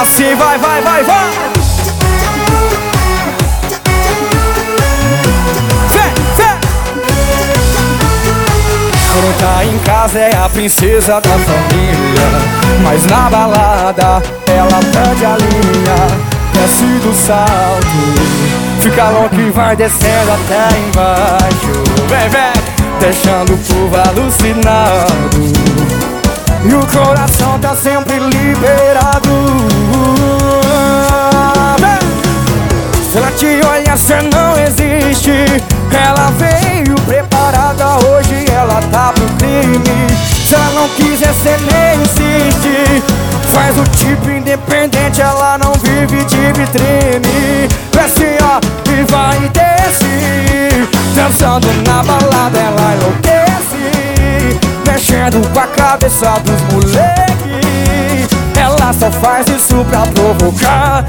Assim vai, vai, vai, vai. Quando tá em casa é a princesa da família, mas na balada ela perde a linha, desce do salto, fica louco e vai descendo até embaixo. Vem, vem, deixando o povo alucinado, e o coração tá sempre liberado. Se ela te olha, cê não existe. Ela veio preparada, hoje ela tá pro crime. Se ela não quiser, cê nem insiste. Faz o tipo independente, ela não vive de vitrine. Desce, ó, e vai e desce. Dançando na balada, ela enlouquece, mexendo com a cabeça dos moleque. Ela só faz isso pra provocar.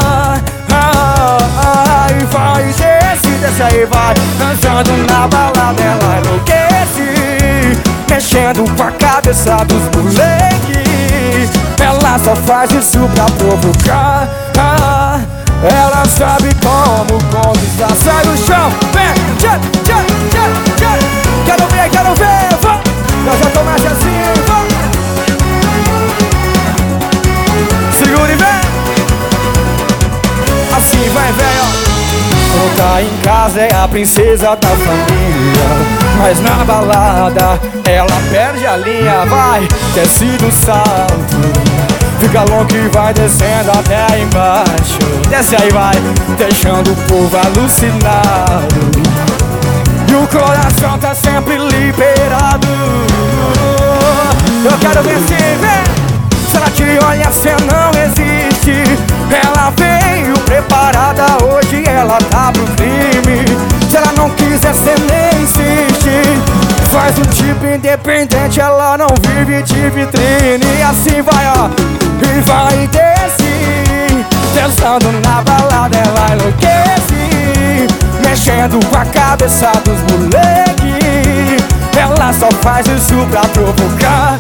E vai e desce, desce aí, vai. Dançando na balada, ela enlouquece, mexendo com a cabeça dos moleque. Ela só faz isso pra provocar. Ela sabe como conquistar. Sai do chão, vem, tchá, tchá, tchá, tchá. Quero ver, vamos. Eu já tô mais assim, vamos. Segura e vem. Assim vai, vem, ó. Quando tá em casa é a princesa da família, mas na balada ela perde a linha. Vai, desce do salto, fica louco e vai descendo até embaixo. Desce aí, vai, deixando o povo alucinado, e o coração tá sempre liberado. Eu quero ver se vem. Se ela te olha, cê não existe. Ela veio preparada, hoje ela tá pro crime. Se ela não quiser, cê nem insiste. Faz um tipo independente, ela não vive de vitrine. E assim vai, ó, e vai e desce. Dançando na balada, ela enlouquece, mexendo com a cabeça dos moleque. Ela só faz isso pra provocar.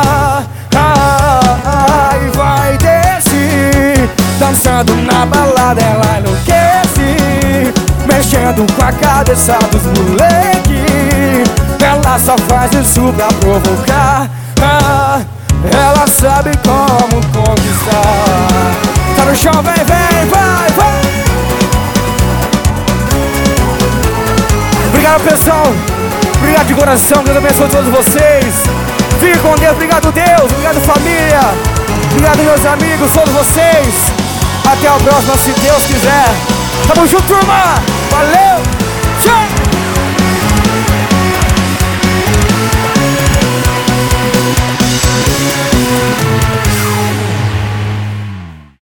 E vai e desce. Dançando na balada, ela enlouquece, mexendo com a cabeça dos moleque. Ela só faz isso pra provocar. Ela sabe como conquistar. Tá no chão, vem, vem, vai, vai. Obrigado, pessoal. Obrigado de coração, Deus abençoe todos vocês. Fique com Deus, obrigado Deus, obrigado família, obrigado meus amigos, todos vocês. Até a próxima, se Deus quiser. Tamo junto, turma, valeu!